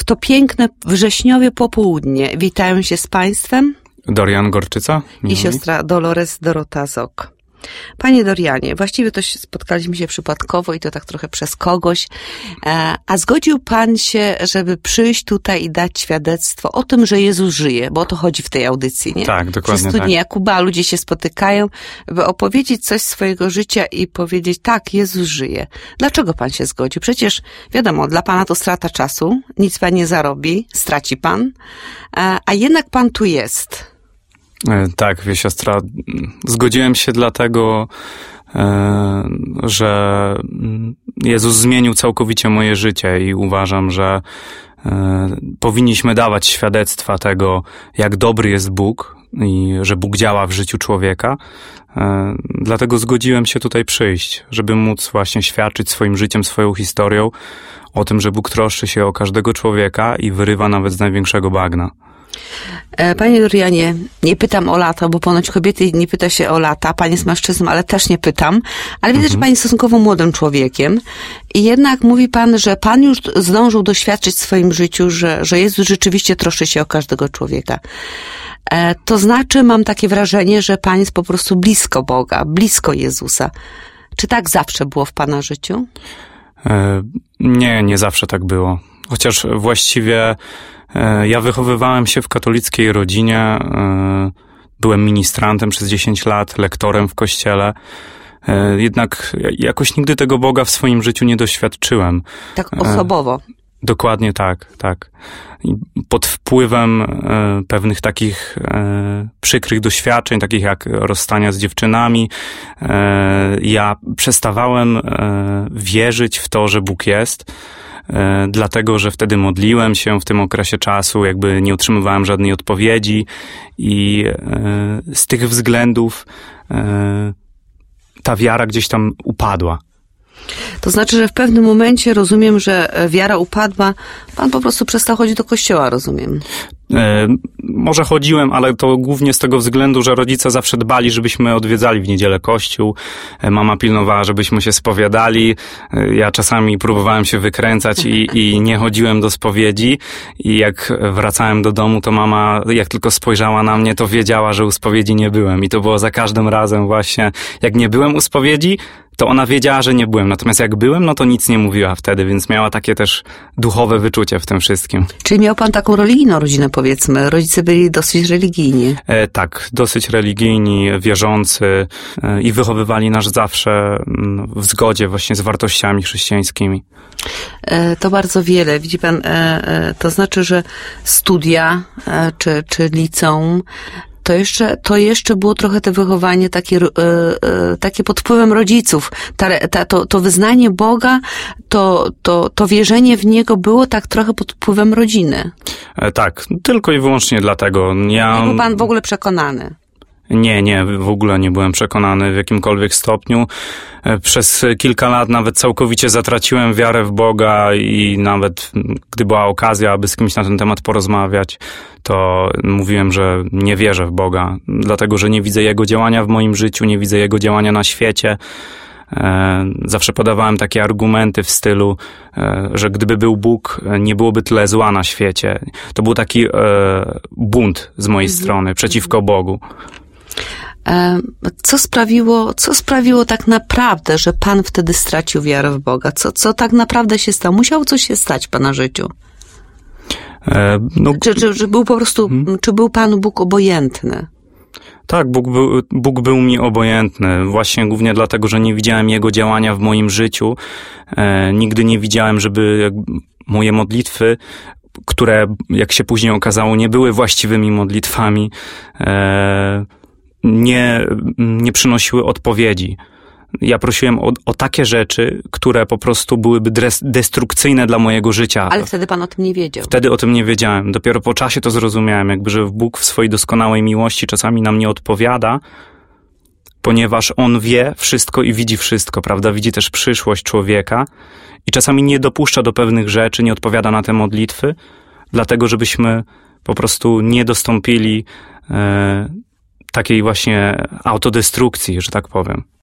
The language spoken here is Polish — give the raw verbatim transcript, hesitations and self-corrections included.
to piękne wrześniowe popołudnie. Witają się z Państwem Dorian Gorczyca i siostra Dolores Dorota Zok. Panie Dorianie, właściwie to spotkaliśmy się przypadkowo i to tak trochę przez kogoś, a zgodził Pan się, żeby przyjść tutaj i dać świadectwo o tym, że Jezus żyje, bo o to chodzi w tej audycji, nie? Tak, dokładnie Przez studnie tak. Jakuba ludzie się spotykają, by opowiedzieć coś z swojego życia i powiedzieć, tak, Jezus żyje. Dlaczego Pan się zgodził? Przecież wiadomo, dla Pana to strata czasu, nic Pan nie zarobi, straci Pan, a jednak Pan tu jest. Tak, wie siostra, zgodziłem się dlatego, że Jezus zmienił całkowicie moje życie i uważam, że powinniśmy dawać świadectwa tego, jak dobry jest Bóg i że Bóg działa w życiu człowieka. Dlatego zgodziłem się tutaj przyjść, żeby móc właśnie świadczyć swoim życiem, swoją historią o tym, że Bóg troszczy się o każdego człowieka i wyrywa nawet z największego bagna. Panie Dorianie, nie pytam o lata, bo ponoć kobiety nie pyta się o lata. Pan jest mężczyzną, ale też nie pytam. Ale widzę, mhm. że Pan jest stosunkowo młodym człowiekiem. I jednak mówi Pan, że Pan już zdążył doświadczyć w swoim życiu, że, że Jezus rzeczywiście troszczy się o każdego człowieka. E, to znaczy, mam takie wrażenie, że Pan jest po prostu blisko Boga, blisko Jezusa. Czy tak zawsze było w Pana życiu? E, nie, nie zawsze tak było. Chociaż właściwie ja wychowywałem się w katolickiej rodzinie, byłem ministrantem przez dziesięć lat, lektorem w kościele, jednak jakoś nigdy tego Boga w swoim życiu nie doświadczyłem. Tak osobowo. Dokładnie tak, tak. Pod wpływem pewnych takich przykrych doświadczeń, takich jak rozstania z dziewczynami, ja przestawałem wierzyć w to, że Bóg jest. Dlatego, że wtedy modliłem się w tym okresie czasu, jakby nie otrzymywałem żadnej odpowiedzi i z tych względów ta wiara gdzieś tam upadła. To znaczy, że w pewnym momencie rozumiem, że wiara upadła, Pan po prostu przestał chodzić do kościoła, rozumiem. E, może chodziłem, ale to głównie z tego względu, że rodzice zawsze dbali, żebyśmy odwiedzali w niedzielę kościół. E, mama pilnowała, żebyśmy się spowiadali. E, ja czasami próbowałem się wykręcać i, i nie chodziłem do spowiedzi. I jak wracałem do domu, to mama, jak tylko spojrzała na mnie, to wiedziała, że u spowiedzi nie byłem. I to było za każdym razem właśnie, jak nie byłem u spowiedzi, to ona wiedziała, że nie byłem. Natomiast jak byłem, no to nic nie mówiła wtedy, więc miała takie też duchowe wyczucie w tym wszystkim. Czyli miał Pan taką religijną rodzinę, powiedzmy. Rodzice byli dosyć religijni. E, tak, dosyć religijni, wierzący e, i wychowywali nas zawsze w zgodzie właśnie z wartościami chrześcijańskimi. E, to bardzo wiele. Widzi Pan, e, e, to znaczy, że studia e, czy, czy liceum To jeszcze, to jeszcze było trochę to wychowanie takie, e, e, takie pod wpływem rodziców. Ta, ta, to, to wyznanie Boga, to, to, to wierzenie w Niego było tak trochę pod wpływem rodziny. E, tak, tylko i wyłącznie dlatego. Ja... Nie był Pan w ogóle przekonany? Nie, nie, w ogóle nie byłem przekonany w jakimkolwiek stopniu. Przez kilka lat nawet całkowicie zatraciłem wiarę w Boga i nawet gdy była okazja, aby z kimś na ten temat porozmawiać, to mówiłem, że nie wierzę w Boga, dlatego że nie widzę Jego działania w moim życiu, nie widzę Jego działania na świecie. Zawsze podawałem takie argumenty w stylu, że gdyby był Bóg, nie byłoby tyle zła na świecie. To był taki bunt z mojej mhm. strony przeciwko Bogu. Co sprawiło, co sprawiło tak naprawdę, że Pan wtedy stracił wiarę w Boga? Co, co tak naprawdę się stało? Musiało coś się stać w Pana życiu? E, no, czy, czy, czy był po prostu, hmm? czy był Panu Bóg obojętny? Tak, Bóg był, Bóg był mi obojętny. Właśnie głównie dlatego, że nie widziałem Jego działania w moim życiu. E, nigdy nie widziałem, żeby moje modlitwy, które, jak się później okazało, nie były właściwymi modlitwami, e, nie, nie przynosiły odpowiedzi. Ja prosiłem o, o takie rzeczy, które po prostu byłyby destrukcyjne dla mojego życia. Ale wtedy Pan o tym nie wiedział. Wtedy o tym nie wiedziałem. Dopiero po czasie to zrozumiałem, jakby, że Bóg w swojej doskonałej miłości czasami nam nie odpowiada, ponieważ On wie wszystko i widzi wszystko, prawda? Widzi też przyszłość człowieka i czasami nie dopuszcza do pewnych rzeczy, nie odpowiada na te modlitwy, dlatego żebyśmy po prostu nie dostąpili e, takiej właśnie autodestrukcji, że tak powiem.